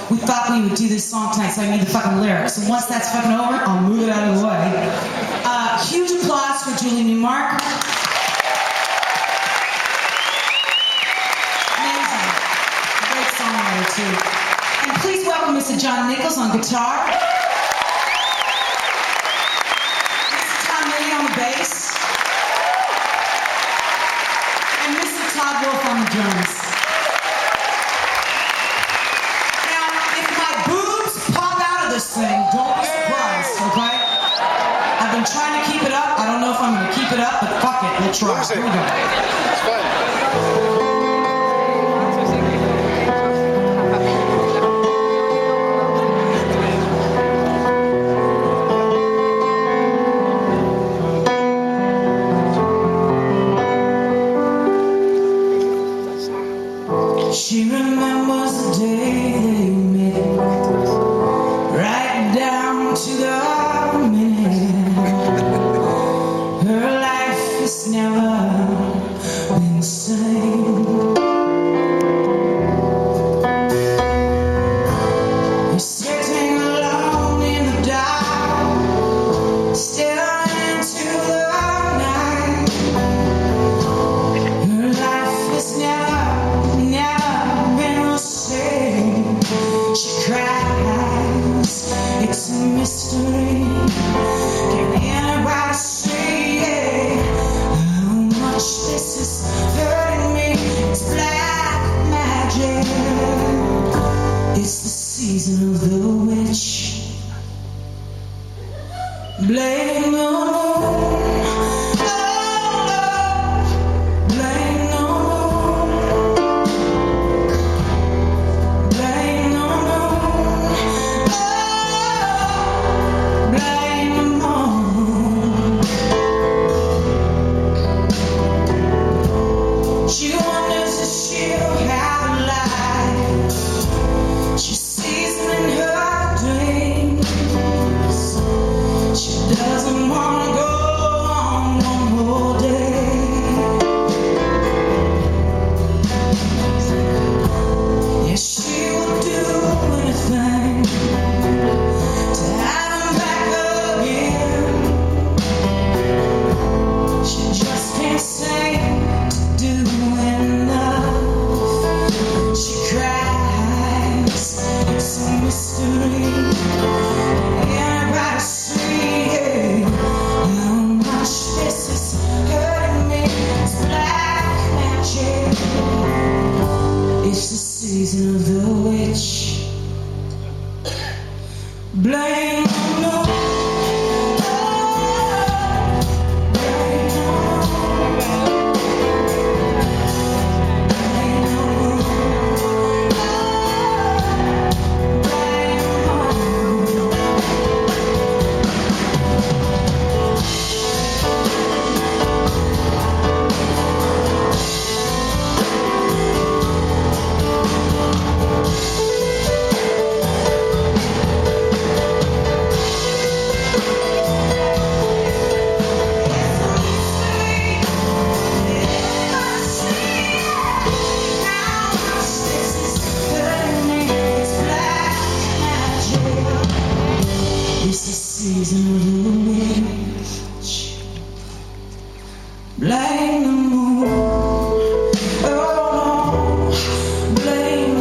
we thought we would do this song tonight, so I need the fucking lyrics. And once that's fucking over, I'll move it out of the way. Huge applause for Julie Newmark. Amazing. Great songwriter, too. And please welcome Mr. John Nichols on guitar. Mr. Tom Milley on the bass. And Mr. Todd Wolf on the drums. Thing, don't be surprised, okay? I've been trying to keep it up. I don't know if I'm going to keep it up, but fuck it, we'll try. Here we go. It's fun. She remembers the day they met, right down to the minute. Her life has never been the same. You're sitting alone in the dark, staring into the night. Her life has never been the same. She cries, it's a mystery. Can anybody say how much this is hurting me? It's black magic. It's the season of the witch. Blame the moon. Oh, blame the moon. Blame the moon. Blame the moon. She wonders if she'll have a life. She sees them in her dreams. She doesn't want to go on one more day. Yes, she will do anything to have him back again. She just can't seem to do enough. She cries, it's a mystery. Everybody see how much this is hurting me. It's black magic. It's the season of the witch. Blame the moon. Blame the season of the witch. Blame the moon. Oh, blame